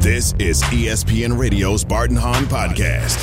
This is ESPN Radio's Bart and Hahn Podcast.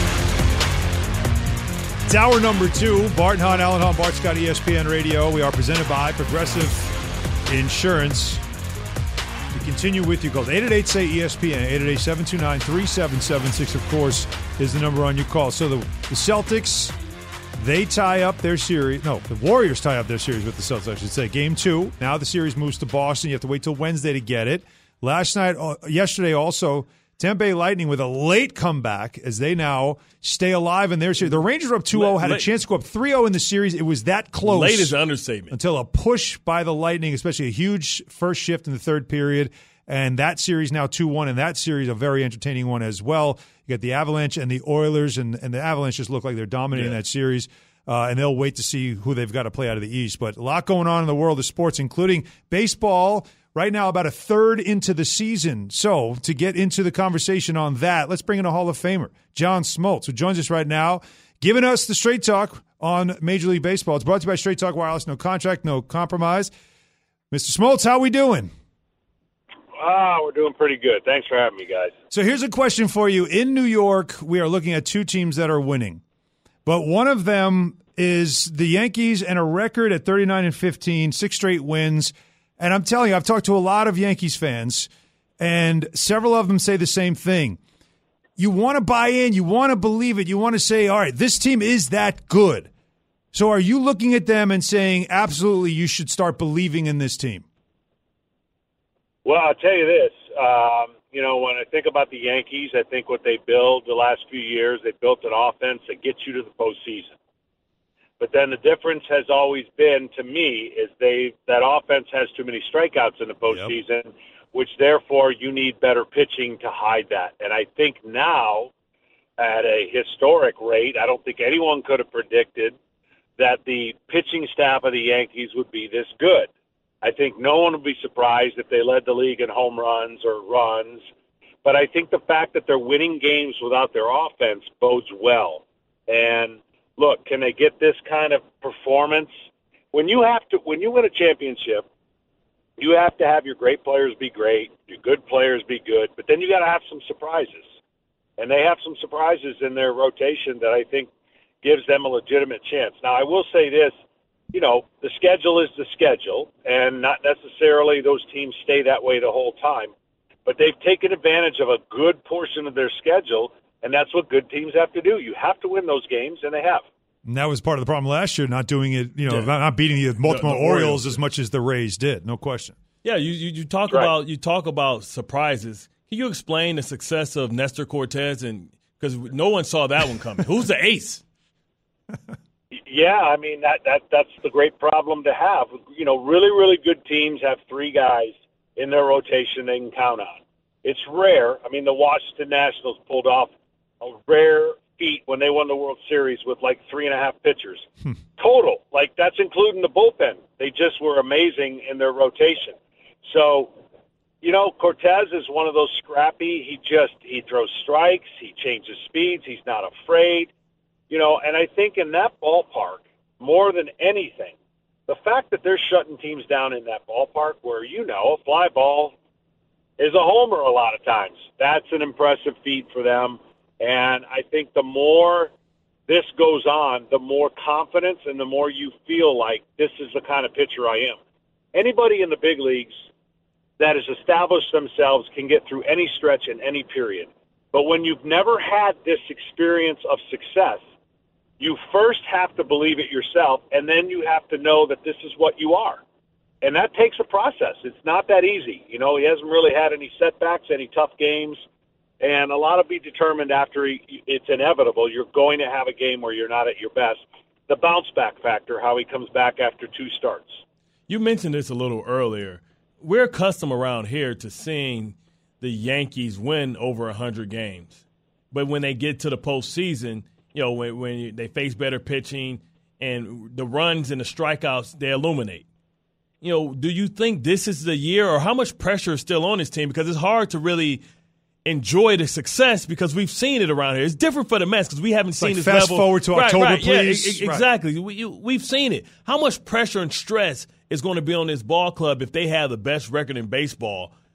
It's hour number 2. Bart and Hahn, Alan Hahn, Bart Scott, ESPN Radio. We are presented by Progressive Insurance. We continue with you. Call 888-SAY-ESPN, 888-729-3776, of course, is the number on your call. So the Celtics, they tie up their series. No, the Warriors tie up their series with the Celtics, I should say. Game 2. Now the series moves to Boston. You have to wait till Wednesday to get it. Yesterday also, Tampa Bay Lightning with a late comeback as they now stay alive in their series. The Rangers were up 2-0, had a chance to go up 3-0 in the series. It was that close. Late is an understatement. Until a push by the Lightning, especially a huge first shift in the third period. And that series now 2-1, and that series a very entertaining one as well. You got the Avalanche and the Oilers, and the Avalanche just look like they're dominating that series. And they'll wait to see who they've got to play out of the East. But a lot going on in the world of sports, including baseball. Right now, about a third into the season. So, to get into the conversation on that, let's bring in a Hall of Famer, John Smoltz, who joins us right now, giving us the Straight Talk on Major League Baseball. It's brought to you by Straight Talk Wireless. No contract, no compromise. Mr. Smoltz, how we doing? We're doing pretty good. Thanks for having me, guys. So, here's a question for you. In New York, we are looking at two teams that are winning. But one of them is the Yankees and a record at 39-15, 6 straight wins. And I'm telling you, I've talked to a lot of Yankees fans, and several of them say the same thing. You want to buy in. You want to believe it. You want to say, all right, this team is that good. So are you looking at them and saying, absolutely, you should start believing in this team? Well, I'll tell you this. When I think about the Yankees, I think what they built the last few years, they built an offense that gets you to the postseason. But then the difference has always been, to me, is that offense has too many strikeouts in the postseason, which therefore you need better pitching to hide that. And I think now, at a historic rate, I don't think anyone could have predicted that the pitching staff of the Yankees would be this good. I think no one would be surprised if they led the league in home runs or runs. But I think the fact that they're winning games without their offense bodes well. And look, can they get this kind of performance? When you win a championship, you have to have your great players be great, your good players be good, but then you got to have some surprises. And they have some surprises in their rotation that I think gives them a legitimate chance. Now, I will say this, the schedule is the schedule, and not necessarily those teams stay that way the whole time, but they've taken advantage of a good portion of their schedule. And that's what good teams have to do. You have to win those games, and they have. And that was part of the problem last year, not doing it, not beating the Baltimore Orioles as much as the Rays did. No question. Yeah, you talk about surprises. Can you explain the success of Nestor Cortez? And because no one saw that one coming. Who's the ace? Yeah, I mean that's the great problem to have. Really, really good teams have 3 guys in their rotation they can count on. It's rare. I mean, the Washington Nationals pulled off a rare feat when they won the World Series with 3.5 pitchers total. That's including the bullpen. They just were amazing in their rotation. So, Cortez is one of those scrappy. He throws strikes. He changes speeds. He's not afraid. And I think in that ballpark, more than anything, the fact that they're shutting teams down in that ballpark where, a fly ball is a homer a lot of times. That's an impressive feat for them. And I think the more this goes on, the more confidence and the more you feel like this is the kind of pitcher I am. Anybody in the big leagues that has established themselves can get through any stretch in any period. But when you've never had this experience of success, you first have to believe it yourself, and then you have to know that this is what you are. And that takes a process. It's not that easy. He hasn't really had any setbacks, any tough games. And a lot of be determined after it's inevitable. You're going to have a game where you're not at your best. The bounce back factor, how he comes back after 2 starts. You mentioned this a little earlier. We're accustomed around here to seeing the Yankees win over 100 games. But when they get to the postseason, when they face better pitching and the runs and the strikeouts, they illuminate. Do you think this is the year, or how much pressure is still on this team? Because it's hard to really enjoy the success because we've seen it around here. It's different for the Mets because we haven't seen this level. Fast forward to October, please. Yeah, exactly. We've seen it. How much pressure and stress is going to be on this ball club if they have the best record in baseball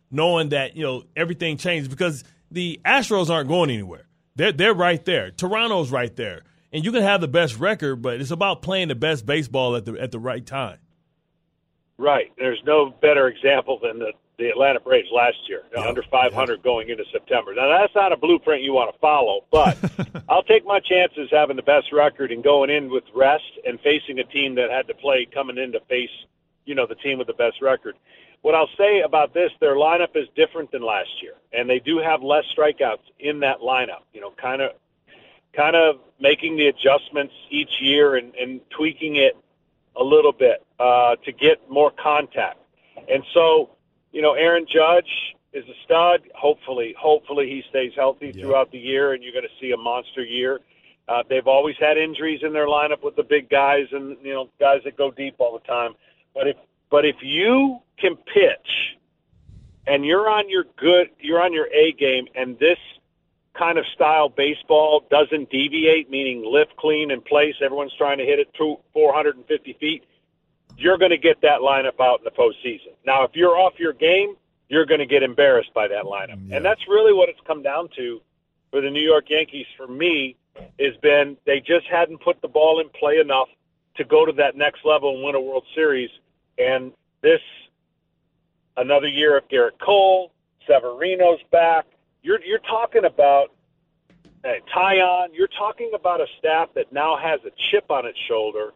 knowing that, everything changes because the Astros aren't going anywhere. They're right there. Toronto's right there. And you can have the best record, but it's about playing the best baseball at the right time. Right. There's no better example than the Atlanta Braves last year, under 500 going into September. Now, that's not a blueprint you want to follow, but I'll take my chances having the best record and going in with rest and facing a team that had to play coming in to face, the team with the best record. What I'll say about this, their lineup is different than last year, and they do have less strikeouts in that lineup, kind of making the adjustments each year and tweaking it a little bit to get more contact. And so, Aaron Judge is a stud. Hopefully he stays healthy throughout the year, and you're going to see a monster year. They've always had injuries in their lineup with the big guys and, guys that go deep all the time. But if you can pitch and you're on your A game, and this kind of style baseball doesn't deviate, meaning lift clean in place, everyone's trying to hit it 450 feet, you're going to get that lineup out in the postseason. Now, if you're off your game, you're going to get embarrassed by that lineup. Yeah. And that's really what it's come down to for the New York Yankees, for me, has been they just hadn't put the ball in play enough to go to that next level and win a World Series. And this, another year of Garrett Cole, Severino's back, you're talking about Taillon, you're talking about a staff that now has a chip on its shoulder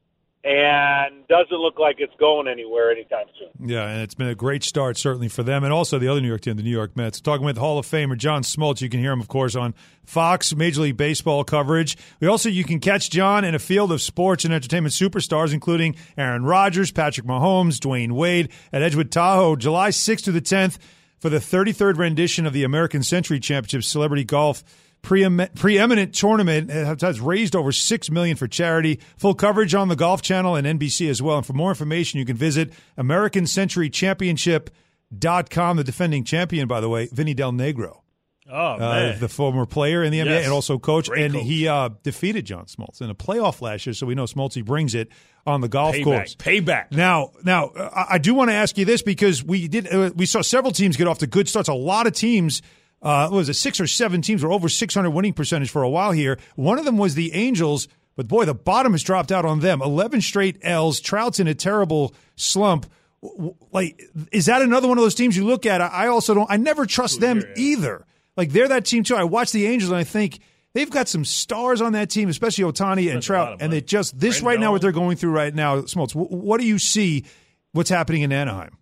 and doesn't look like it's going anywhere anytime soon. Yeah, and it's been a great start, certainly, for them, and also the other New York team, the New York Mets. Talking with Hall of Famer John Smoltz. You can hear him, of course, on Fox Major League Baseball coverage. You can catch John in a field of sports and entertainment superstars, including Aaron Rodgers, Patrick Mahomes, Dwayne Wade, at Edgewood Tahoe, July 6th through the 10th for the 33rd rendition of the American Century Championship Celebrity Golf Preeminent tournament. Has raised over $6 million for charity. Full coverage on the Golf Channel and NBC as well. And for more information, you can visit AmericanCenturyChampionship.com. The defending champion, by the way, Vinny Del Negro. Oh, man. The former player in the NBA and also coach. Great coach. He defeated John Smoltz in a playoff last year, so we know Smoltz brings it on the golf course. Payback. Now, I do want to ask you this because we saw several teams get off to good starts. A lot of teams. What was it, 6 or 7 teams were over 600 winning percentage for a while here. One of them was the Angels, but boy, the bottom has dropped out on them. 11 straight L's. Trout's in a terrible slump. Like, is that another one of those teams you look at? I never trust them either. Like, they're that team too. I watch the Angels and I think they've got some stars on that team, especially Ohtani and Trout. And it just, this right now, what they're going through right now, Smoltz, what do you see what's happening in Anaheim?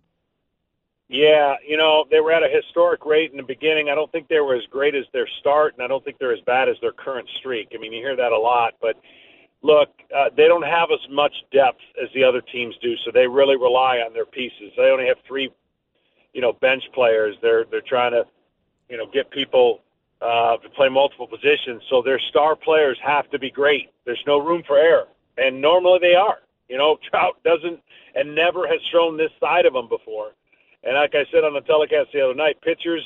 Yeah, they were at a historic rate in the beginning. I don't think they were as great as their start, and I don't think they're as bad as their current streak. I mean, you hear that a lot. But, look, they don't have as much depth as the other teams do, so they really rely on their pieces. They only have 3, bench players. They're trying to, get people to play multiple positions, so their star players have to be great. There's no room for error, and normally they are. Trout doesn't and never has shown this side of him before. And like I said on the telecast the other night, pitchers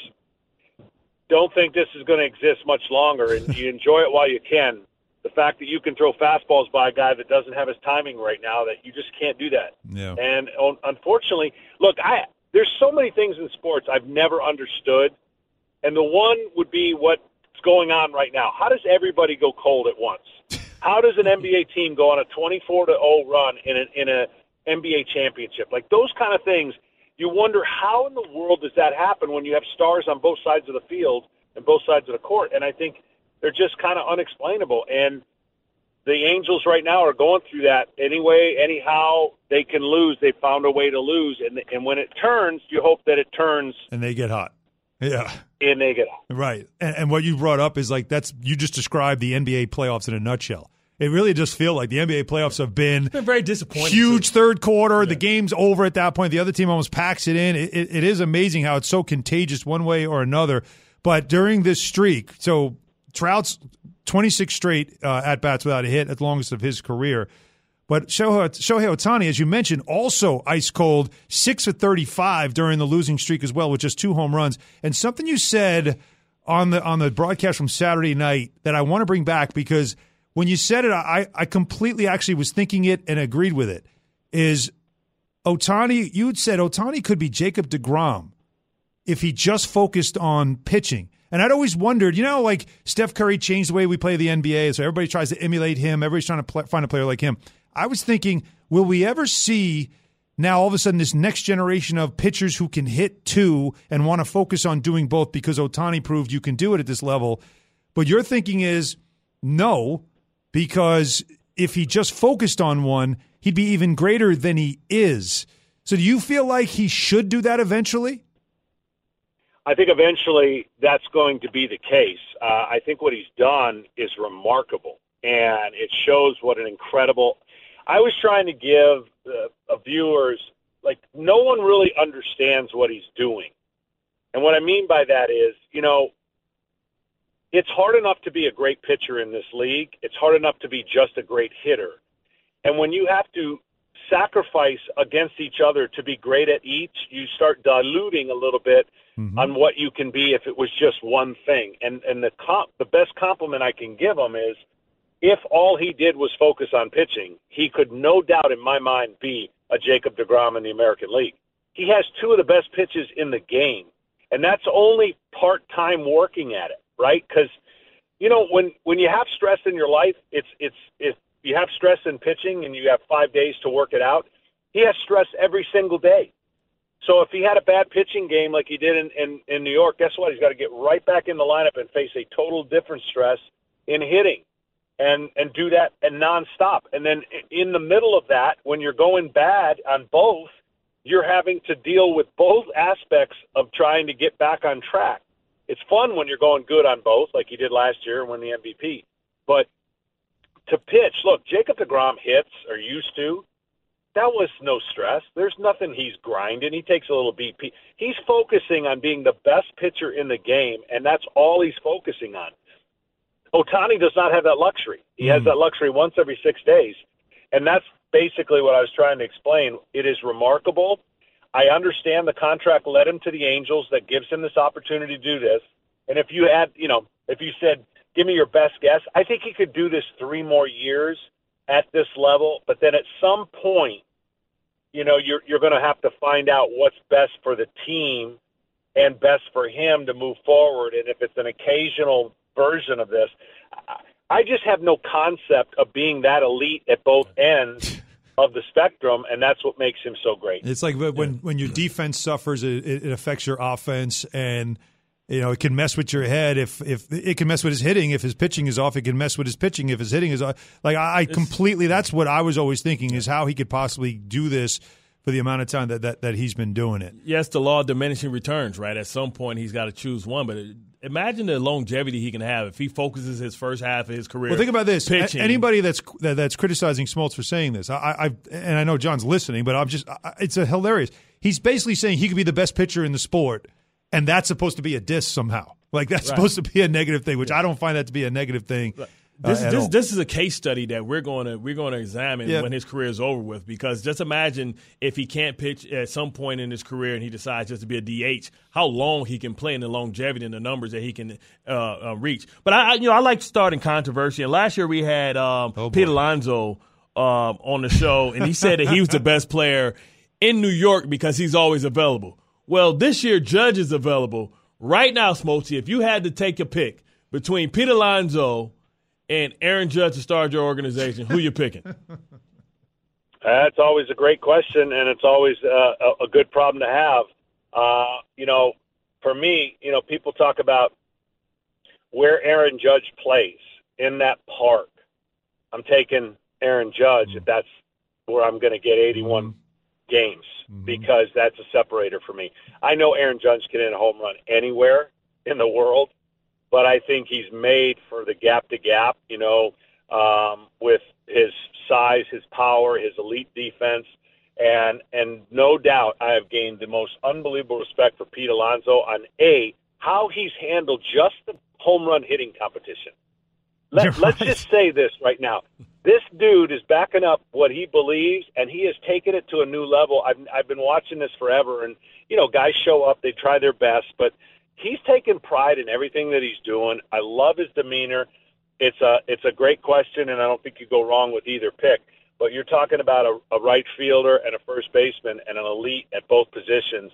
don't think this is going to exist much longer, and you enjoy it while you can. The fact that you can throw fastballs by a guy that doesn't have his timing right now, that you just can't do that. Yeah. And unfortunately, look, there's so many things in sports I've never understood, and the one would be what's going on right now. How does everybody go cold at once? How does an NBA team go on a 24-0 run in an NBA championship? Like, those kind of things, you wonder how in the world does that happen when you have stars on both sides of the field and both sides of the court? And I think they're just kind of unexplainable. And the Angels right now are going through that anyway. Anyhow, they can lose. They found a way to lose. And when it turns, you hope that it turns. And they get hot. Yeah. And they get hot. Right. And what you brought up is you just described the NBA playoffs in a nutshell. It really just feels like the NBA playoffs have been very disappointing. Huge third quarter. Yeah. The game's over at that point. The other team almost packs it in. It is amazing how it's so contagious one way or another. But during this streak, so Trout's 26 straight at-bats without a hit, at the longest of his career. But Shohei Ohtani, as you mentioned, also ice cold, 6 for 35 during the losing streak as well, with just 2 home runs. And something you said on the broadcast from Saturday night that I want to bring back, because when you said it, I completely actually was thinking it and agreed with it, is Ohtani, you had said Ohtani could be Jacob deGrom if he just focused on pitching. And I'd always wondered, like Steph Curry changed the way we play the NBA, so everybody tries to emulate him. Everybody's trying to find a player like him. I was thinking, will we ever see now all of a sudden this next generation of pitchers who can hit too and want to focus on doing both because Ohtani proved you can do it at this level? But your thinking is no, because if he just focused on one, he'd be even greater than he is. So do you feel like he should do that eventually? I think eventually that's going to be the case. I think what he's done is remarkable, and it shows what an incredible – I was trying to give viewers – like, no one really understands what he's doing. And what I mean by that is, it's hard enough to be a great pitcher in this league. It's hard enough to be just a great hitter. And when you have to sacrifice against each other to be great at each, you start diluting a little bit on what you can be if it was just one thing. And the best compliment I can give him is if all he did was focus on pitching, he could no doubt in my mind be a Jacob deGrom in the American League. He has two of the best pitches in the game, and that's only part-time working at it, right? Because, when you have stress in your life, if you have stress in pitching and you have 5 days to work it out, he has stress every single day. So if he had a bad pitching game like he did in New York, guess what? He's got to get right back in the lineup and face a total different stress in hitting and do that and nonstop. And then in the middle of that, when you're going bad on both, you're having to deal with both aspects of trying to get back on track. It's fun when you're going good on both, like he did last year and won the MVP. But to pitch, look, Jacob deGrom hits or used to. That was no stress. There's nothing he's grinding. He takes a little BP. He's focusing on being the best pitcher in the game, and that's all he's focusing on. Ohtani does not have that luxury. He has that luxury once every 6 days, and that's basically what I was trying to explain. It is remarkable. I understand the contract led him to the Angels that gives him this opportunity to do this. And if you had, if you said, give me your best guess, I think he could do this 3 more years at this level. But then at some point, you're going to have to find out what's best for the team and best for him to move forward. And if it's an occasional version of this, I just have no concept of being that elite at both ends of the spectrum, and that's what makes him so great. It's like when your defense suffers, it affects your offense, and it can mess with your head. If it can mess with his hitting, if his pitching is off, it can mess with his pitching if his hitting is off. Like I completely, that's what I was always thinking is how he could possibly do this for the amount of time that he's been doing it. Yes, the law of diminishing returns, right? At some point, he's got to choose one. But imagine the longevity he can have if he focuses his first half of his career. Well, think about this. Pitching. Anybody that's criticizing Smoltz for saying this, and I know John's listening, but it's hilarious. He's basically saying he could be the best pitcher in the sport, and that's supposed to be a diss somehow. Like that's supposed to be a negative thing, which I don't find that to be a negative thing. This is a case study that we're going to examine when his career is over with, because just imagine if he can't pitch at some point in his career and he decides just to be a DH, how long he can play and the longevity and the numbers that he can reach. But I like starting controversy. And last year we had Pete Alonso on the show, and he said that he was the best player in New York because he's always available. Well, this year Judge is available right now, Smoltzy. If you had to take a pick between Pete Alonso and Aaron Judge to start your organization, who you picking? That's always a great question, and it's always a good problem to have. For me, people talk about where Aaron Judge plays in that park. I'm taking Aaron Judge if that's where I'm going to get 81 games because that's a separator for me. I know Aaron Judge can hit a home run anywhere in the world, but I think he's made for the gap-to-gap, with his size, his power, his elite defense. And no doubt I have gained the most unbelievable respect for Pete Alonso on, how he's handled just the home run hitting competition. Let's just say this right now. This dude is backing up what he believes, and he has taken it to a new level. I've been watching this forever, and, guys show up, they try their best, but he's taken pride in everything that he's doing. I love his demeanor. It's a great question, and I don't think you go wrong with either pick. But you're talking about a right fielder and a first baseman and an elite at both positions.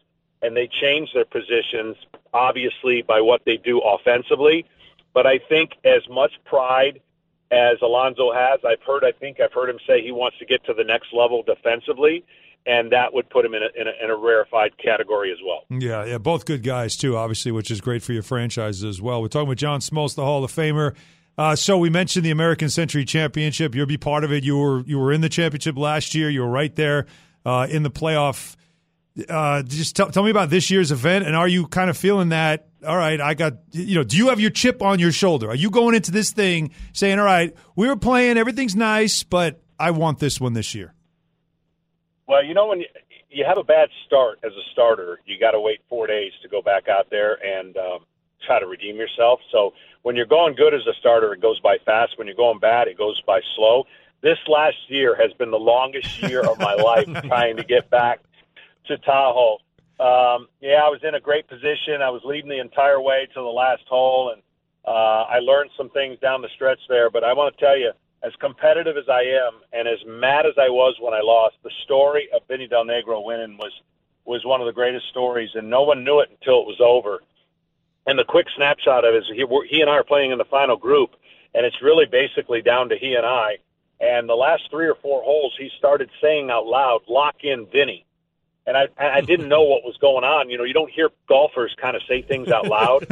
and they change their positions, obviously, by what they do offensively. But I think as much pride as Alonso has, I've heard him say he wants to get to the next level defensively, and that would put him in a rarefied category as well. Yeah, both good guys too, obviously, which is great for your franchises as well. We're talking with John Smoltz, the Hall of Famer. So we mentioned the American Century Championship. You'll be part of it. You were in the championship last year. You were right there in the playoff. Just tell me about this year's event, and are you kind of feeling that, all right, do you have your chip on your shoulder? Are you going into this thing saying, all right, we were playing, everything's nice, but I want this one this year? Well, when you have a bad start as a starter, you got to wait 4 days to go back out there and try to redeem yourself. So when you're going good as a starter, it goes by fast. When you're going bad, it goes by slow. This last year has been the longest year of my life trying to get back to Tahoe. I was in a great position. I was leading the entire way to the last hole, and I learned some things down the stretch there. But I want to tell you, as competitive as I am and as mad as I was when I lost, the story of Vinny Del Negro winning was one of the greatest stories, and no one knew it until it was over. And the quick snapshot of it is he and I are playing in the final group, and it's really basically down to he and I. And the last 3 or 4 holes, he started saying out loud, "Lock in Vinny." And I didn't know what was going on. You don't hear golfers kind of say things out loud.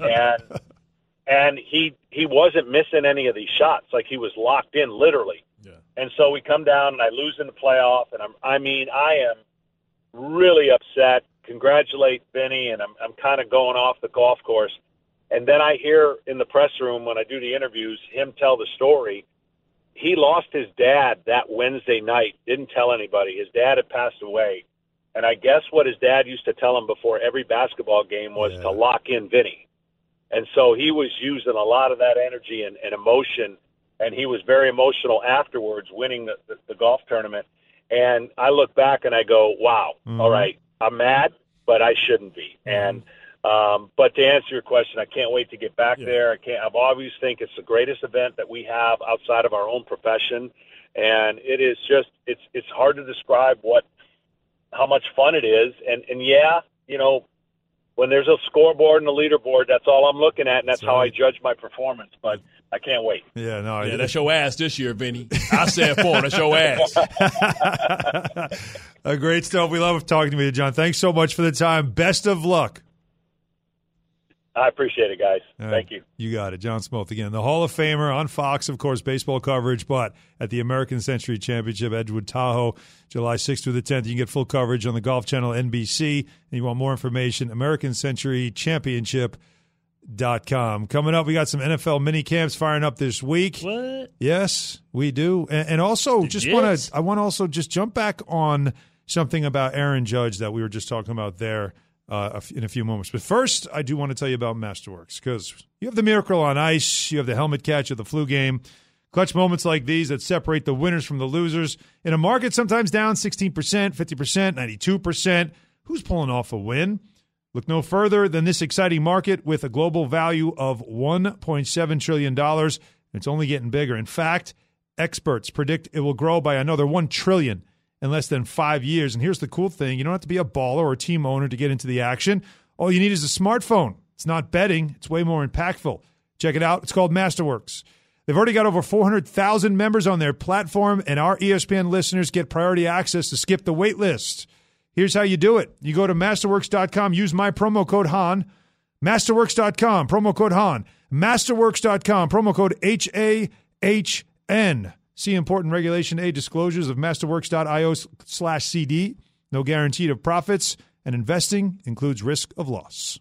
And he wasn't missing any of these shots. Like, he was locked in, literally. Yeah. And so we come down, and I lose in the playoff. And I am really upset. Congratulate Vinny, and I'm kind of going off the golf course. And then I hear in the press room when I do the interviews him tell the story. He lost his dad that Wednesday night, didn't tell anybody. His dad had passed away. And I guess what his dad used to tell him before every basketball game was to lock in Vinny. And so he was using a lot of that energy and emotion, and he was very emotional afterwards winning the golf tournament. And I look back and I go, wow, all right, I'm mad, but I shouldn't be. And but to answer your question, I can't wait to get back there. I've always think it's the greatest event that we have outside of our own profession. And it is just, it's hard to describe how much fun it is. And when there's a scoreboard and a leaderboard, that's all I'm looking at, and that's how I judge my performance. But I can't wait. Yeah, that's your ass this year, Vinny. I said for that's your ass. Great stuff. We love talking to you, John. Thanks so much for the time. Best of luck. I appreciate it, guys. Thank you. You got it. John Smoltz again, the Hall of Famer on Fox, of course, baseball coverage, but at the American Century Championship, Edgewood, Tahoe, July 6th through the 10th. You can get full coverage on the Golf Channel, NBC. And you want more information, AmericanCenturyChampionship.com. Coming up, we got some NFL mini camps firing up this week. What? Yes, we do. And also, I want to also just jump back on something about Aaron Judge that we were just talking about there. In a few moments. But first, I do want to tell you about Masterworks, because you have the Miracle on Ice, you have the helmet catch of the flu game, clutch moments like these that separate the winners from the losers. In a market sometimes down 16%, 50%, 92%, who's pulling off a win? Look no further than this exciting market with a global value of $1.7 trillion. It's only getting bigger. In fact, experts predict it will grow by another $1 trillion in less than 5 years. And here's the cool thing. You don't have to be a baller or a team owner to get into the action. All you need is a smartphone. It's not betting. It's way more impactful. Check it out. It's called Masterworks. They've already got over 400,000 members on their platform, and our ESPN listeners get priority access to skip the wait list. Here's how you do it. You go to Masterworks.com. Use my promo code HAN. Masterworks.com. Promo code HAN. Masterworks.com. Promo code HAHN. See important Regulation A disclosures of masterworks.io/CD. No guarantee of profits, and investing includes risk of loss.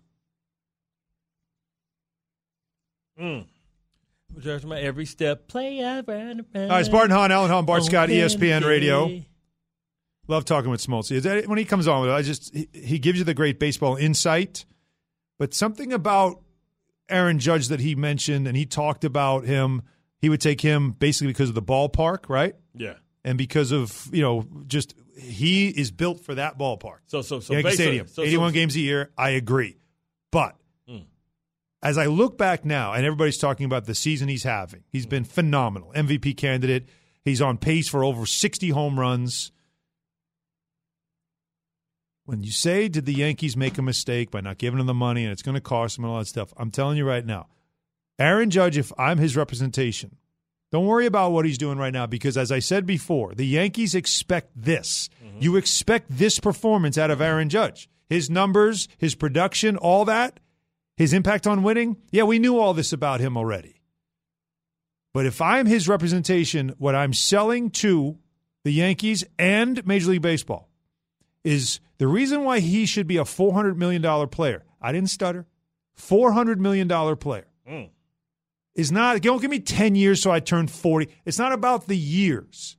Judge my every step. Play around. All right, it's Bart Hahn, Alan Hahn, Bart Scott, ESPN Radio. Love talking with Smoltz. When he comes on with it, he gives you the great baseball insight, but something about Aaron Judge that he mentioned, and he talked about him. He would take him basically because of the ballpark, right? Yeah. And because of, just he is built for that ballpark. So Yankee Stadium, 81 games a year, I agree. But as I look back now, and everybody's talking about the season he's having, he's been phenomenal. MVP candidate. He's on pace for over 60 home runs. when you say, did the Yankees make a mistake by not giving him the money and it's going to cost him and all that stuff, I'm telling you right now, Aaron Judge, if I'm his representation, don't worry about what he's doing right now because, as I said before, the Yankees expect this. Mm-hmm. You expect this performance out of Aaron Judge. His numbers, his production, all that, his impact on winning, yeah, we knew all this about him already. But if I'm his representation, what I'm selling to the Yankees and Major League Baseball is the reason why he should be a $400 million player. I didn't stutter. $400 million player. Is not, don't give me 10 years so I turn 40. It's not about the years.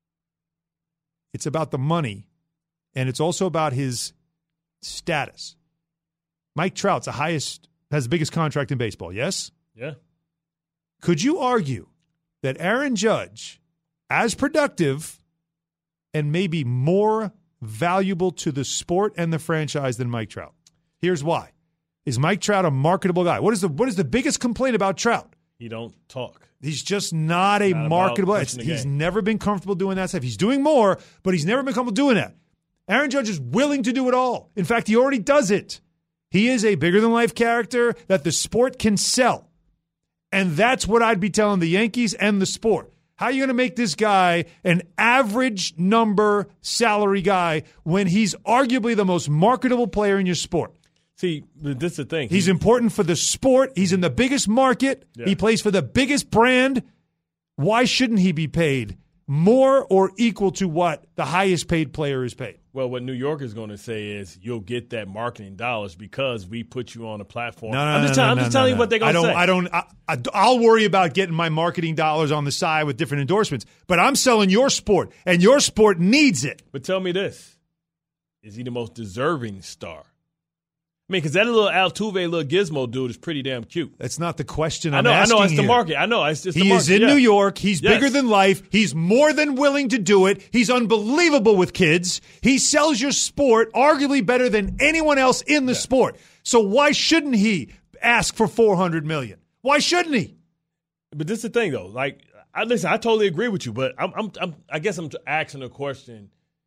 It's about the money, and it's also about his status. Mike Trout's has the biggest contract in baseball, yes? Yeah. Could you argue that Aaron Judge, as productive and maybe more valuable to the sport and the franchise than Mike Trout? Here's why. Is Mike Trout a marketable guy? What is the biggest complaint about Trout? He don't talk. He's just not a marketable. He's never been comfortable doing that stuff. He's doing more, but he's never been comfortable doing that. Aaron Judge is willing to do it all. In fact, he already does it. He is a bigger-than-life character that the sport can sell. And that's what I'd be telling the Yankees and the sport. How are you going to make this guy an average number salary guy when he's arguably the most marketable player in your sport? See, this is the thing. He's important for the sport. He's in the biggest market. Yeah. He plays for the biggest brand. Why shouldn't he be paid more or equal to what the highest paid player is paid? Well, what New York is going to say is you'll get that marketing dollars because we put you on a platform. I'm just telling you what they're going to say. I'll worry about getting my marketing dollars on the side with different endorsements, but I'm selling your sport, and your sport needs it. But tell me this. Is he the most deserving star? I mean, because that little Altuve, little gizmo dude is pretty damn cute. That's not the question I'm I asking know, it's here. the market. I know, it's the market. He is in New York. He's bigger than life. He's more than willing to do it. He's unbelievable with kids. He sells your sport arguably better than anyone else in the sport. So why shouldn't he ask for $400 million? Why shouldn't he? But this is the thing, though. Like, I totally agree with you, but I guess I'm asking the question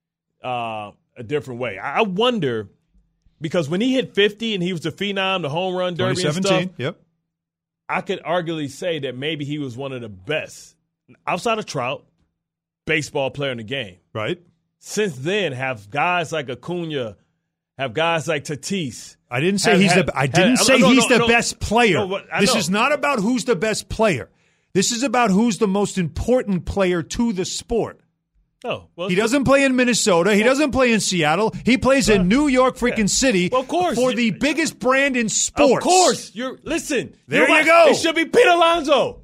a different way. I wonder. Because when he hit 50 and he was the phenom, the home run derby and stuff, yep. I could arguably say that maybe he was one of the best, outside of Trout, baseball player in the game. Right. Since then, have guys like Acuna, have guys like Tatis. I didn't say he's the best player. This is not about who's the best player. This is about who's the most important player to the sport. Oh, well, he doesn't play in Minnesota. He doesn't play in Seattle. He plays in New York freaking City of course. For the biggest brand in sports. Of course. There you go. It should be Pete Alonso.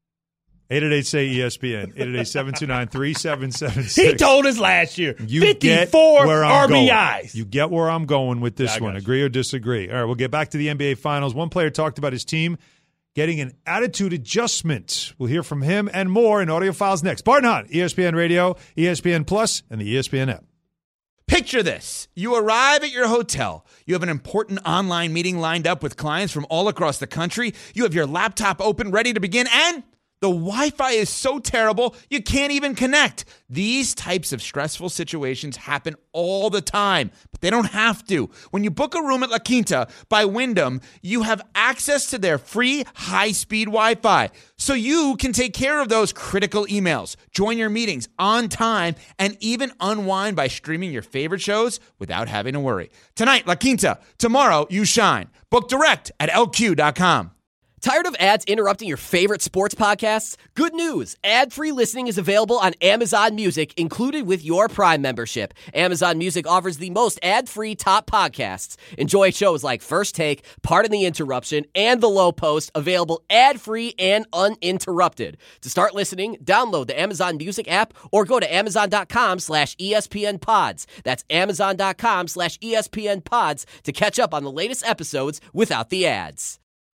888-SAY-ESPN. 888-729-3776. He told us last year. 54 RBIs. You get where I'm going with this one. Agree or disagree? All right, we'll get back to the NBA Finals. One player talked about his team getting an attitude adjustment. We'll hear from him and more in Audio Files next. Bart and Hahn, ESPN Radio, ESPN Plus, and the ESPN app. Picture this. You arrive at your hotel. You have an important online meeting lined up with clients from all across the country. You have your laptop open, ready to begin, and the Wi-Fi is so terrible, you can't even connect. These types of stressful situations happen all the time, but they don't have to. When you book a room at La Quinta by Wyndham, you have access to their free high-speed Wi-Fi, so you can take care of those critical emails, join your meetings on time, and even unwind by streaming your favorite shows without having to worry. Tonight, La Quinta. Tomorrow, you shine. Book direct at LQ.com. Tired of ads interrupting your favorite sports podcasts? Good news! Ad-free listening is available on Amazon Music, included with your Prime membership. Amazon Music offers the most ad-free top podcasts. Enjoy shows like First Take, Pardon the Interruption, and The Low Post, available ad-free and uninterrupted. To start listening, download the Amazon Music app or go to Amazon.com/ESPN Pods. That's Amazon.com/ESPN Pods to catch up on the latest episodes without the ads.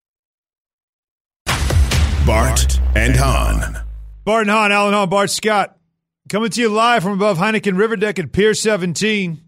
Bart and Hahn. Bart and Hahn, Alan Hahn, Bart Scott, coming to you live from above Heineken River Deck at Pier 17.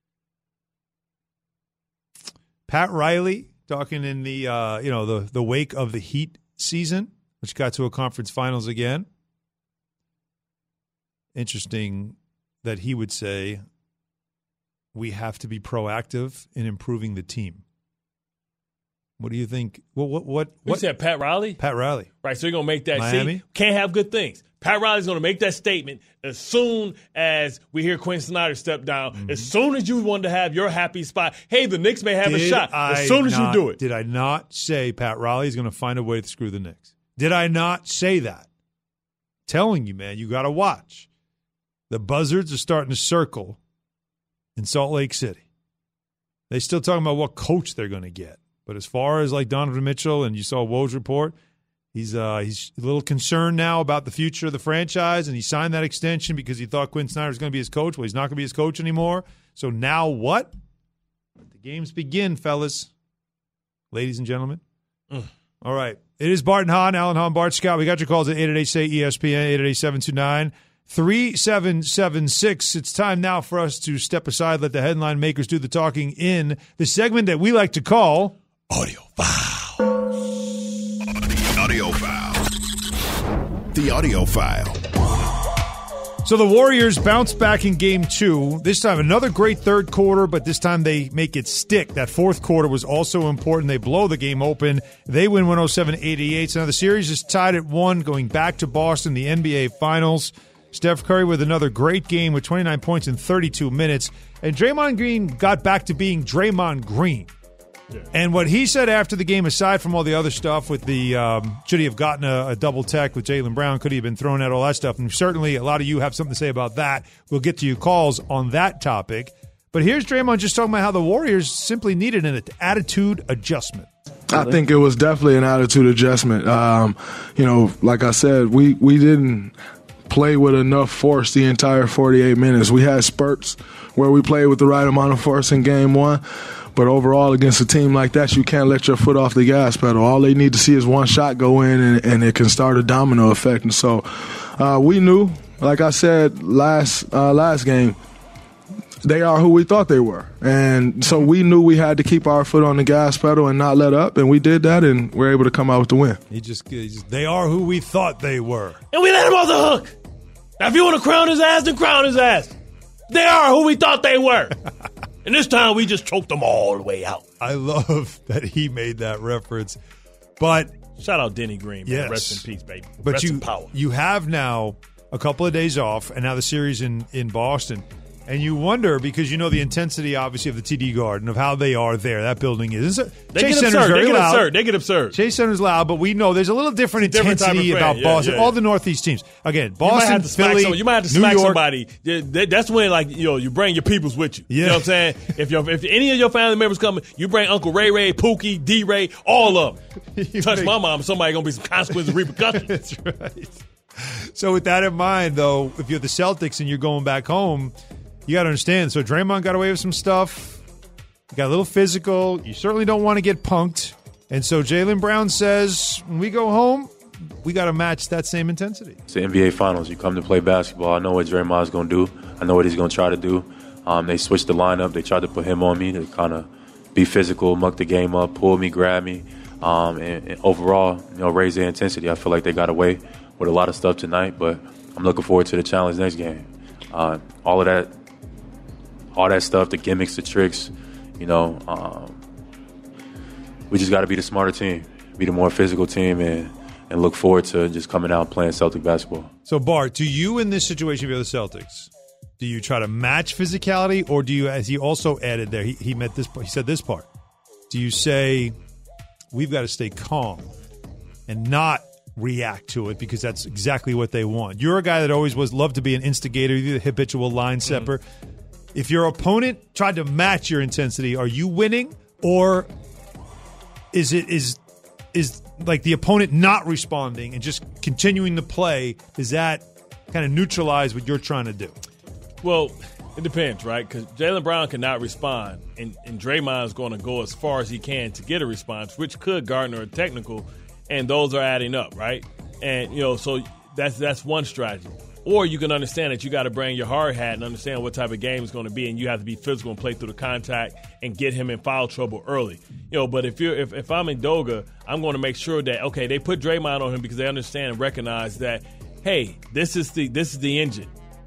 Pat Riley talking in the the wake of the Heat season, which got to a conference finals again. Interesting that he would say we have to be proactive in improving the team. What do you think? What said Pat Riley? Pat Riley. Right, so you're going to make that. Miami? See, can't have good things. Pat Riley's going to make that statement as soon as we hear Quinn Snyder step down. Mm-hmm. As soon as you want to have your happy spot. Hey, the Knicks may have a shot. As soon as you do it. Did I not say Pat Riley is going to find a way to screw the Knicks? Did I not say that? Telling you, man, you got to watch. The buzzards are starting to circle in Salt Lake City. They still talking about what coach they're going to get. But as far as like Donovan Mitchell, and you saw Woj report, he's a little concerned now about the future of the franchise, and he signed that extension because he thought Quinn Snyder was going to be his coach. Well, he's not going to be his coach anymore. So now what? Let the games begin, fellas. Ladies and gentlemen. All right. It is Bart and Hahn, Alan Hahn, Bart Scott. We got your calls at 888-SAY-ESPN, 888-729-3776. It's time now for us to step aside, let the headline makers do the talking in the segment that we like to call Audio File. Audio File. The Audio File. So the Warriors bounce back in Game 2. This time another great third quarter, but this time they make it stick. That fourth quarter was also important. They blow the game open. They win 107-88. So now the series is tied at 1, going back to Boston, the NBA Finals. Steph Curry with another great game with 29 points in 32 minutes. And Draymond Green got back to being Draymond Green. Yeah. And what he said after the game, aside from all the other stuff with the should he have gotten a double tech with Jaylen Brown, could he have been thrown out, all that stuff, and certainly a lot of you have something to say about that. We'll get to your calls on that topic. But here's Draymond just talking about how the Warriors simply needed an attitude adjustment. I think it was definitely an attitude adjustment. Like I said, we didn't play with enough force the entire 48 minutes. We had spurts where we played with the right amount of force in Game 1. But overall, against a team like that, you can't let your foot off the gas pedal. All they need to see is one shot go in, and it can start a domino effect. And so we knew, like I said last game, they are who we thought they were. And so we knew we had to keep our foot on the gas pedal and not let up, and we did that, and we're able to come out with the win. They are who we thought they were. And we let him off the hook. Now, if you want to crown his ass, then crown his ass. They are who we thought they were. And this time, we just choked them all the way out. I love that he made that reference. But shout out Denny Green, man. Yes. Rest in peace, baby. But Rest in power. You have now a couple of days off, and now the series in Boston. And you wonder, because you know the intensity, obviously, of the TD Garden, of how they are there. That building is. Chase Center's very loud. They get absurd. Chase Center's loud, but we know there's a little different intensity about Boston. Yeah. All the Northeast teams. Again, Boston, Philly, you might have to New smack York. Somebody. That's when, you bring your peoples with you. Yeah. You know what I'm saying? If any of your family members come, you bring Uncle Ray, Pookie, D-Ray, all of them. Touch my mom, somebody going to be some consequences and repercussions. That's right. So with that in mind, though, if you're the Celtics and you're going back home, you got to understand. So Draymond got away with some stuff. He got a little physical. You certainly don't want to get punked. And so Jaylen Brown says, when we go home, we got to match that same intensity. It's the NBA Finals. You come to play basketball. I know what Draymond's going to do. I know what he's going to try to do. They switched the lineup. They tried to put him on me to kind of be physical, muck the game up, pull me, grab me, and overall, raise the intensity. I feel like they got away with a lot of stuff tonight, but I'm looking forward to the challenge next game. All that stuff, the gimmicks, the tricks, we just got to be the smarter team, be the more physical team, and look forward to just coming out and playing Celtic basketball. So, Bart, do you in this situation, if you're the Celtics, do you try to match physicality, or do you, as he also added there, he said this part, do you say, we've got to stay calm and not react to it because that's exactly what they want? You're a guy that always loved to be an instigator, you're the habitual line stepper. If your opponent tried to match your intensity, are you winning, or is like the opponent not responding and just continuing to play? Does that kind of neutralize what you're trying to do? Well, it depends, right? Because Jaylen Brown cannot respond, and Draymond is going to go as far as he can to get a response, which could garner a technical, and those are adding up, right? And so that's one strategy. Or you can understand that you got to bring your hard hat and understand what type of game it's going to be, and you have to be physical and play through the contact and get him in foul trouble early. But if I'm in Doga, I'm going to make sure that, okay, they put Draymond on him because they understand and recognize that, hey, this is the engine.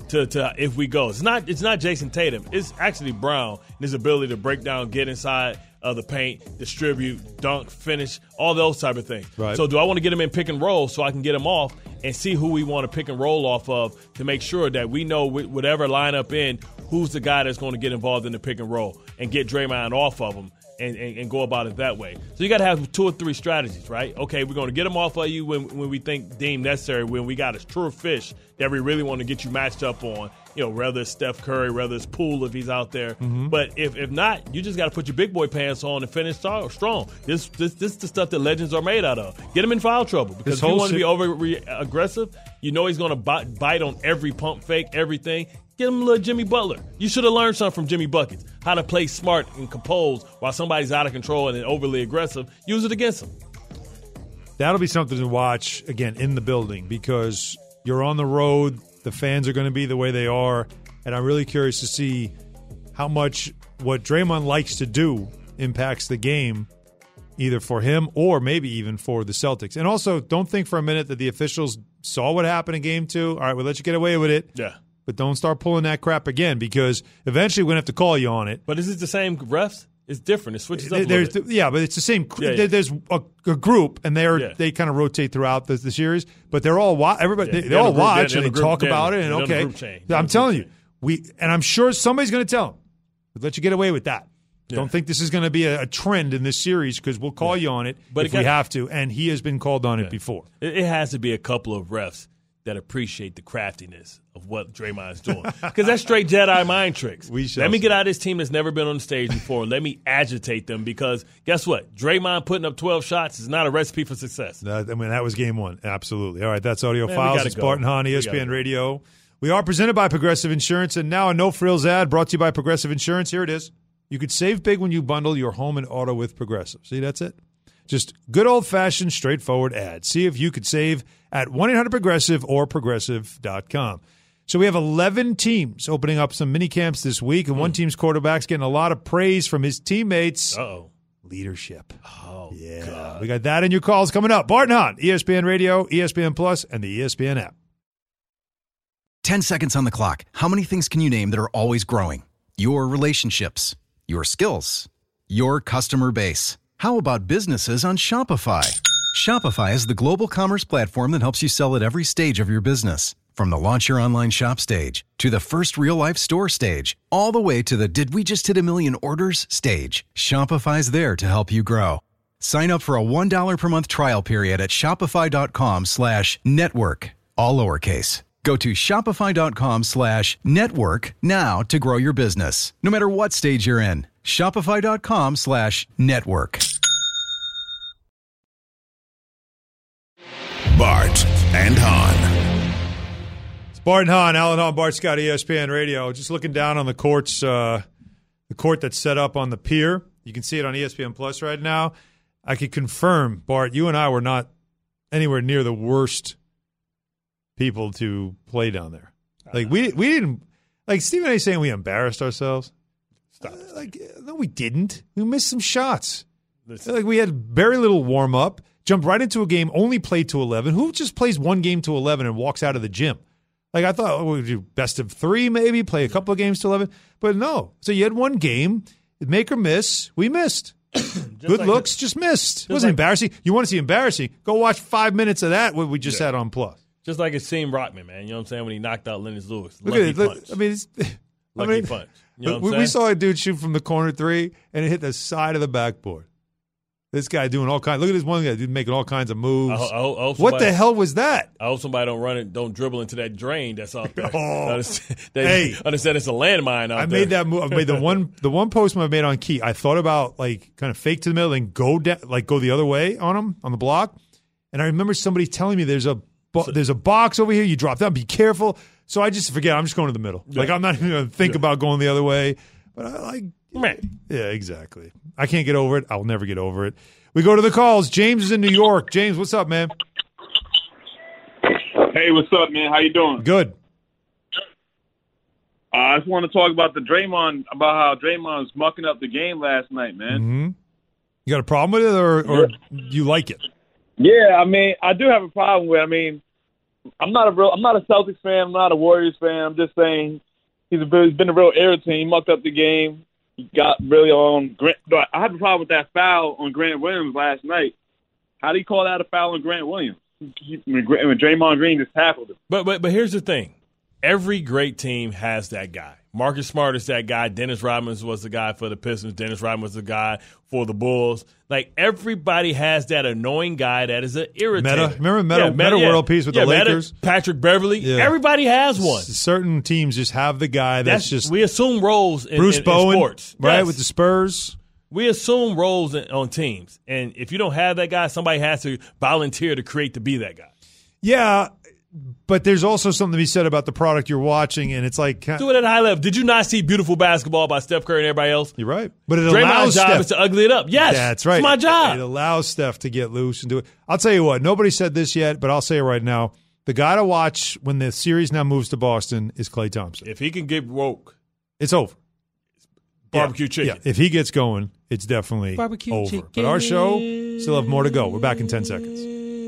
to if we go. It's not Jason Tatum. It's actually Brown and his ability to break down, get inside of the paint, distribute, dunk, finish, all those type of things. Right. So do I want to get him in pick and roll so I can get him off and see who we want to pick and roll off of to make sure that we know whatever lineup in, who's the guy that's going to get involved in the pick and roll and get Draymond off of him and go about it that way. So you got to have 2 or 3 strategies, right? Okay, we're going to get him off of you when we deem necessary, when we got a true fish that we really want to get you matched up on, whether it's Steph Curry, whether it's Poole if he's out there. Mm-hmm. But if not, you just got to put your big boy pants on and finish strong. This is the stuff that legends are made out of. Get him in foul trouble because if you want to be over-aggressive, he's going to bite on every pump fake, everything. Get him a little Jimmy Butler. You should have learned something from Jimmy Buckets, how to play smart and composed while somebody's out of control and overly aggressive. Use it against them. That'll be something to watch, again, in the building because you're on the road. The fans are going to be the way they are. And I'm really curious to see how much what Draymond likes to do impacts the game, either for him or maybe even for the Celtics. And also, don't think for a minute that the officials saw what happened in Game 2. All right, we'll let you get away with it. Yeah. But don't start pulling that crap again because eventually we're going to have to call you on it. But is it the same refs? It's different. It switches up a little bit. Yeah, but it's the same. Yeah. There's a group, and they kind of rotate throughout the series. But they're all everybody. They all watch and they talk about it. And okay, I'm telling you, and I'm sure somebody's going to tell them, we'll let you get away with that. Yeah. Don't think this is going to be a trend in this series because we'll call you on it if we have to. And he has been called on it before. It has to be a couple of refs that appreciate the craftiness of what Draymond's doing. Because that's straight Jedi mind tricks. Let me get out of this team that's never been on the stage before. Let me agitate them because guess what? Draymond putting up 12 shots is not a recipe for success. That was Game 1. Absolutely. All right, that's Audio Files. It's Bart and Hahn, ESPN Radio. We are presented by Progressive Insurance, and now a no-frills ad brought to you by Progressive Insurance. Here it is. You could save big when you bundle your home and auto with Progressive. See, that's it. Just good old-fashioned, straightforward ad. See if you could save at 1-800-PROGRESSIVE or Progressive.com. So we have 11 teams opening up some mini camps this week, and one team's quarterback's getting a lot of praise from his teammates. Leadership. Oh, yeah. God. We got that in your calls coming up. Bart and Hahn, ESPN Radio, ESPN Plus, and the ESPN app. 10 seconds on the clock. How many things can you name that are always growing? Your relationships, your skills, your customer base. How about businesses on Shopify? Shopify is the global commerce platform that helps you sell at every stage of your business. From the launch your online shop stage, to the first real-life store stage, all the way to the did we just hit a million orders stage. Shopify's there to help you grow. Sign up for a $1 per month trial period at shopify.com/network, all lowercase. Go to shopify.com/network now to grow your business, no matter what stage you're in. Shopify.com/network. Bart and Hahn. Bart and Hahn, Alan Hahn, Bart Scott, ESPN Radio. Just looking down on the courts, the court that's set up on the pier. You can see it on ESPN Plus right now. I could confirm, Bart, you and I were not anywhere near the worst people to play down there. Like we didn't. Like Stephen A. saying we embarrassed ourselves. Stop. No, we didn't. We missed some shots. Like we had very little warm up. Jumped right into a game. Only played to 11. Who just plays one game to 11 and walks out of the gym? Like, I thought, we'd do best of 3 maybe, play a couple of games to 11. But no. So you had one game, make or miss. We missed. Good looks, just missed. It wasn't embarrassing. You want to see embarrassing, go watch 5 minutes of that, what we just had on Plus. Just like it seemed Rockman, man. You know what I'm saying? When he knocked out Lennox Lewis. Look at it. Punch. Lucky punch. You know what I'm we saw a dude shoot from the corner 3, and it hit the side of the backboard. This guy doing all kinds. Look at this one guy making all kinds of moves. What the hell was that? I hope somebody don't dribble into that drain that's out there. Hey, understand it's a landmine out there. I made that move. I made the one post I made on Key. I thought about kind of fake to the middle and go down, go the other way on him on the block. And I remember somebody telling me there's a box over here. You drop down. Be careful. So I just forget. I'm just going to the middle. Yeah. I'm not even going to think about going the other way. But I yeah, exactly. I can't get over it. I'll never get over it. We go to the calls. James is in New York. James, what's up, man? Hey, what's up, man? How you doing? Good. I just want to talk about about how Draymond was mucking up the game last night, man. Mm-hmm. You got a problem with it, or you like it? Yeah, I mean, I do have a problem with it. I mean, I'm not a Celtics fan. I'm not a Warriors fan. I'm just saying he's been a real irritant. He mucked up the game. He got really on Grant. I had a problem with that foul on Grant Williams last night. How do you call that a foul on Grant Williams? When Draymond Green just tackled him. But here's the thing. Every great team has that guy. Marcus Smart is that guy. Dennis Rodman was the guy for the Pistons. Dennis Rodman was the guy for the Bulls. Like, everybody has that annoying guy that is an irritator. Remember Meta World Peace with the Lakers? Patrick Beverly. Yeah. Everybody has one. Certain teams just have the guy that's just. We assume roles in Bruce Bowen, in sports. Right, yes. with the Spurs. We assume roles on teams. And if you don't have that guy, somebody has to volunteer to create to be that guy. Yeah. But there's also something to be said about the product you're watching, and it's like do it at a high level. Did you not see beautiful basketball by Steph Curry and everybody else? You're right, but it Draymond's allows job Steph is to ugly it up. Yes, that's right. It's my job. It allows Steph to get loose and do it. I'll tell you what. Nobody said this yet, but I'll say it right now. The guy to watch when the series now moves to Boston is Klay Thompson. If he can get woke, it's over. Barbecue chicken. Yeah, if he gets going, it's definitely Barbecue over. chicken. But our show still have more to go. We're back in 10 seconds.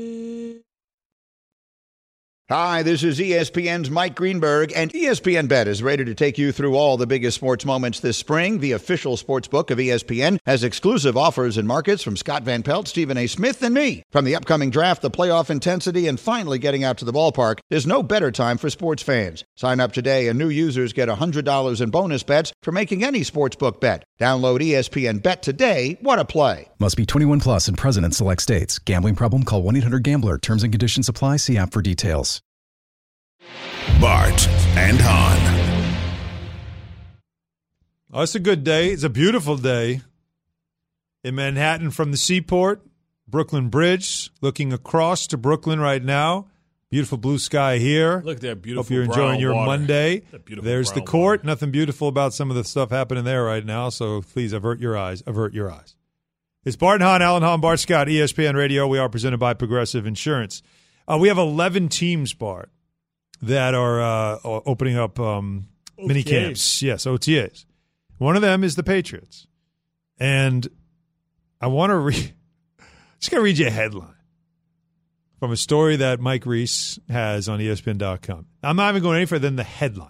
Hi, this is ESPN's Mike Greenberg, and ESPN Bet is ready to take you through all the biggest sports moments this spring. The official sports book of ESPN has exclusive offers and markets from Scott Van Pelt, Stephen A. Smith, and me. From the upcoming draft, the playoff intensity, and finally getting out to the ballpark, there's no better time for sports fans. Sign up today, and new users get $100 in bonus bets for making any sportsbook bet. Download ESPN Bet today. What a play. Must be 21 plus and present in select states. Gambling problem? Call 1-800-GAMBLER. Terms and conditions apply. See app for details. Bart and Hahn. Oh, it's a good day. It's a beautiful day in Manhattan from the seaport, Brooklyn Bridge, looking across to Brooklyn right now. Beautiful blue sky here. Look at that beautiful Hope you're enjoying your water. Monday. There's the court. Water. Nothing beautiful about some of the stuff happening there right now, so please avert your eyes. Avert your eyes. It's Bart and Hahn, Alan Hahn, Bart Scott, ESPN Radio. We are presented by Progressive Insurance. We have 11 teams, Bart, that are opening up mini camps. Yes, OTAs. One of them is the Patriots. And I want to just going to read you a headline from a story that Mike Reese has on ESPN.com. I'm not even going any further than the headline.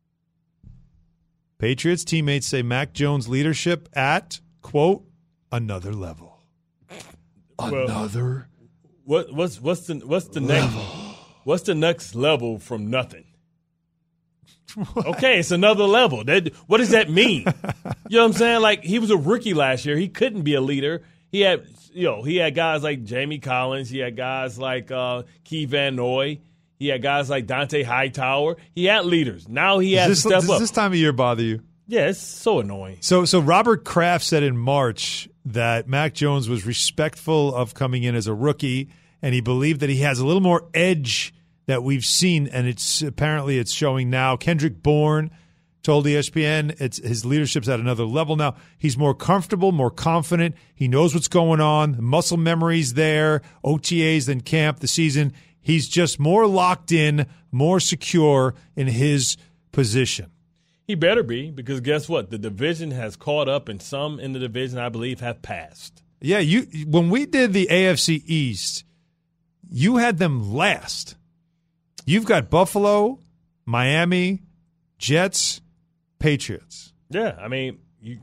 Patriots teammates say Mac Jones' leadership at, quote, another level. Another What's the next what's the next level from nothing? Okay, it's another level. What does that mean? You know what I'm saying? Like, he was a rookie last year. He couldn't be a leader. He had guys like Jamie Collins. He had guys like Key Van Noy. He had guys like Dante Hightower. He had leaders. Now he has to step up. Does this time of year bother you? Yeah, it's so annoying. So Robert Kraft said in March that Mac Jones was respectful of coming in as a rookie, and he believed that he has a little more edge that we've seen, and it's showing now. Kendrick Bourne told ESPN his leadership's at another level now. He's more comfortable, more confident. He knows what's going on. The muscle memory's there. OTAs than camp, the season. He's just more locked in, more secure in his position. He better be, because guess what? The division has caught up, and some in the division, I believe, have passed. Yeah, when we did the AFC East, you had them last. You've got Buffalo, Miami, Jets, Patriots. Yeah, I mean,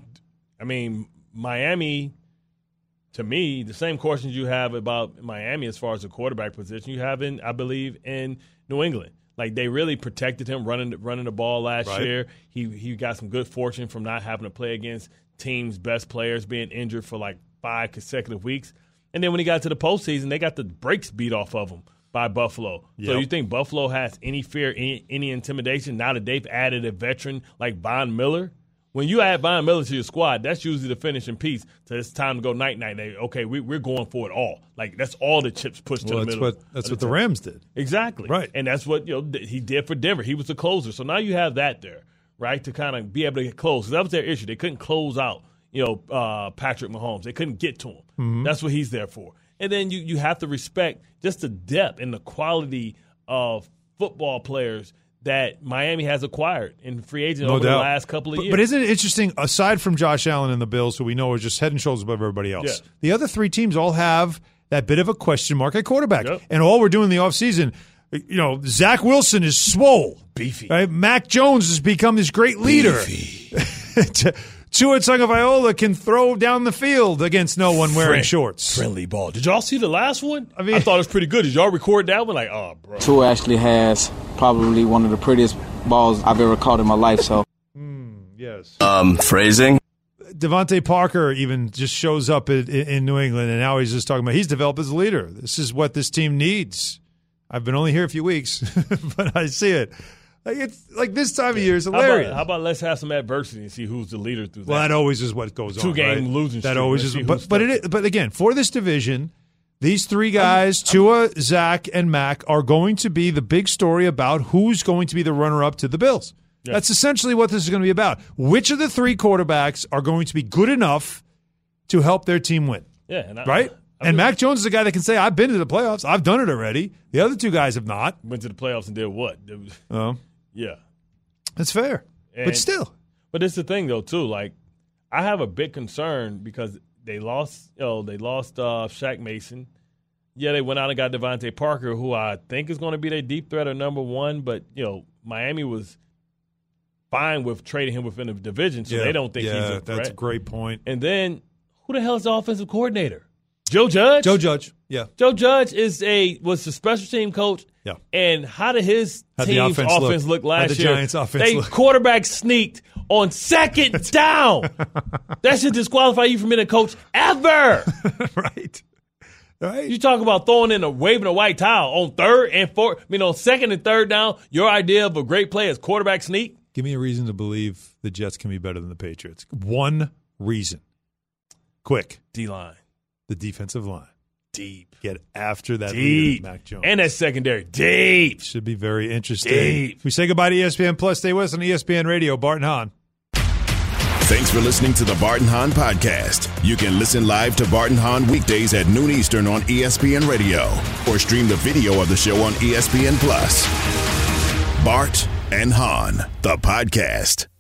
Miami. To me, the same questions you have about Miami as far as the quarterback position, you have I believe, in New England. Like, they really protected him running the ball last year. He got some good fortune from not having to play against teams' best players being injured for like 5 consecutive weeks. And then when he got to the postseason, they got the brakes beat off of him by Buffalo. Yep. So you think Buffalo has any fear, any intimidation now that they've added a veteran like Von Miller? When you add Von Miller to your squad, that's usually the finishing piece. So it's time to go night-night. Okay, we're going for it all. Like, that's all the chips pushed to the middle. That's what the Rams did. Exactly. Right. And that's what he did for Denver. He was the closer. So now you have that there, right, to kind of be able to get close. That was their issue. They couldn't close out, Patrick Mahomes. They couldn't get to him. Mm-hmm. That's what he's there for. And then you have to respect just the depth and the quality of football players that Miami has acquired in free agent over the last couple of years. But isn't it interesting, aside from Josh Allen and the Bills, who we know are just head and shoulders above everybody else, the other three teams all have that bit of a question mark at quarterback. Yep. And all we're doing in the offseason, You know, Zach Wilson is swole. Beefy. Right? Mac Jones has become this great leader. Tua Tagovailoa can throw down the field against no one wearing shorts. Friendly ball. Did y'all see the last one? I thought it was pretty good. Did y'all record that one? Like, oh, bro. Tua actually has probably one of the prettiest balls I've ever caught in my life. So, yes. Phrasing. Devontae Parker even just shows up in New England, and now he's just talking about he's developed as a leader. This is what this team needs. I've been only here a few weeks, but I see it. Like, it's like this time of year is hilarious. How about let's have some adversity and see who's the leader through that? Well, that always is what goes on. 2-game losing streak. That always is. But again, for this division, these three guys, Tua, Zach, and Mac, are going to be the big story about who's going to be the runner-up to the Bills. Yeah. That's essentially what this is going to be about. Which of the three quarterbacks are going to be good enough to help their team win? Yeah, right? And Mac Jones is a guy that can say, I've been to the playoffs. I've done it already. The other two guys have not. Went to the playoffs and did what? Yeah. That's fair. But still. But it's the thing, though, too. Like, I have a big concern because they lost Shaq Mason. Yeah, they went out and got Devontae Parker, who I think is going to be their deep threat or number one. But, Miami was fine with trading him within the division, so they don't think he's a threat. That's a great point. And then, who the hell is the offensive coordinator? Joe Judge? Joe Judge, yeah. Joe Judge was the special team coach. Yeah. And how did his team's offense look last year? Giants' offense look? Quarterback sneaked on second down. That should disqualify you from being a coach ever. Right. You talk about waving a white towel on third and fourth. On second and third down, your idea of a great play is quarterback sneak? Give me a reason to believe the Jets can be better than the Patriots. One reason. Quick. D-line. The defensive line. Deep. Get after that deep. Leader, Mac Jones. And that secondary. Deep. Should be very interesting. Deep. We say goodbye to ESPN Plus. Stay with us on ESPN Radio. Bart and Hahn. Thanks for listening to the Bart and Hahn podcast. You can listen live to Bart and Hahn weekdays at noon Eastern on ESPN Radio or stream the video of the show on ESPN Plus. Bart and Hahn, the podcast.